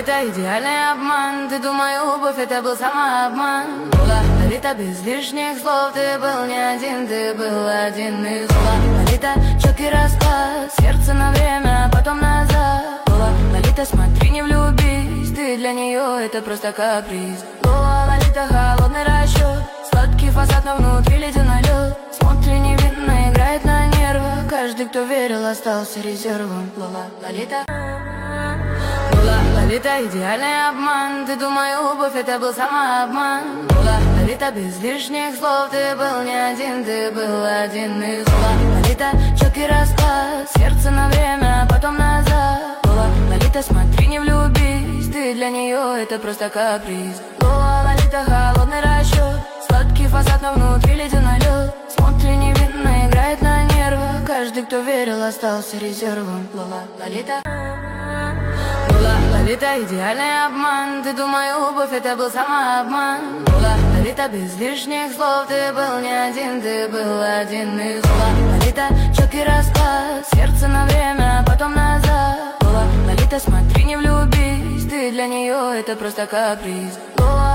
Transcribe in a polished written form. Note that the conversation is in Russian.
Лолита, идеальный обман. Ты думаю, любовь это был самообман. Лолита, без лишних слов. Ты был не один, ты был один из зла. Лолита, четкий расклад. Сердце на время, а потом назад. Лолита, смотри, не влюбись. Ты для нее это просто каприз. Лолита, холодный расчет. Сладкий фасад, но внутри ледяной лед. Смотри, невинно играет на нервах. Каждый, кто верил, остался резервом. Лолита. Лолита, идеальный обман. Ты думаю, любовь это был самообман. Лолита, без лишних слов. Ты был не один, ты был один из зла. Лолита, четкий расклад. Сердце на время, а потом назад. Лолита, смотри, не влюбись. Ты для нее это просто каприз. Лолита, холодный расчет. Сладкий фасад, но внутри ледяной лед. Смотри, невинно играет на нервах. Каждый, кто верил, остался резервом. Лолита. Лолита, идеальный обман. Ты думаю, любовь это был самообман. Лолита, без лишних слов. Ты был не один, ты был один из зла. Лолита, четкий расклад. Сердце на время, а потом назад. Лолита, смотри, не влюбись. Ты для нее это просто каприз.